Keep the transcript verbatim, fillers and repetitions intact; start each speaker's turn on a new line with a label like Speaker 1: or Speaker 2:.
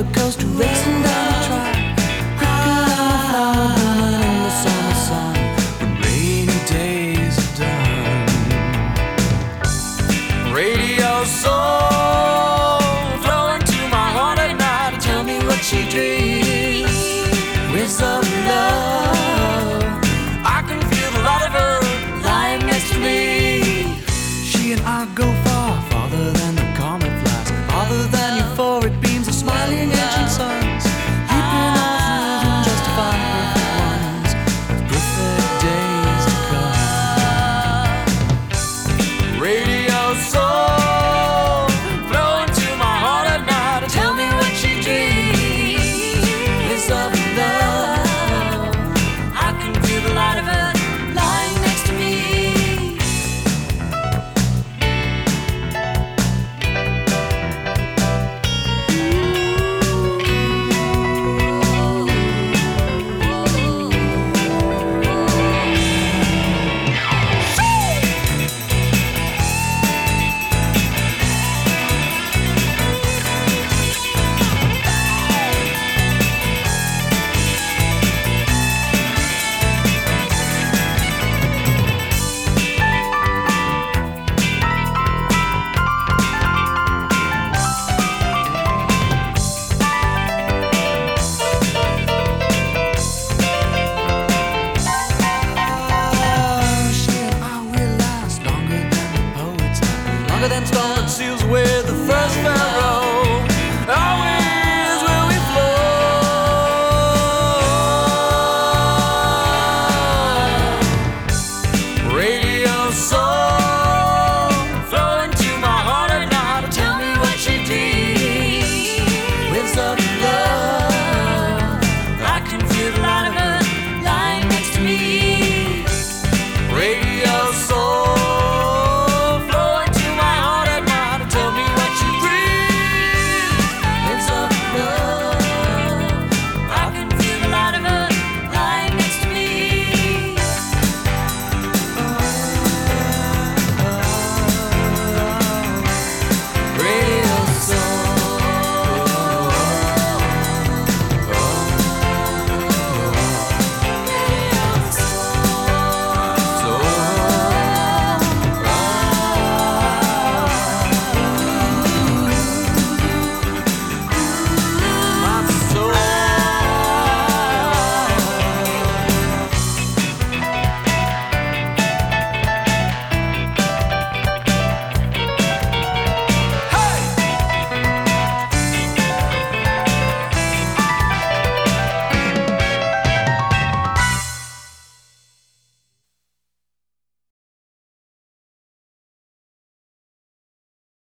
Speaker 1: roller coaster racing down the track, quicker than a flower burning in the summer sun when rainy days are done. Radio soul flowing to my heart at night, tell me what she dreams. With of love, I can feel the light of her lying next to me. She and I go far, farther than the comet flies, farther than euphoric beams of smiling ancient suns, keeping our thrills and justifying perfect ones with perfect days to come. Radio soul flowing to my heart at night, tell me what she dreams. With of love, I can feel the light of her lying next to me. Longer than stone that seals away the first pharaoh.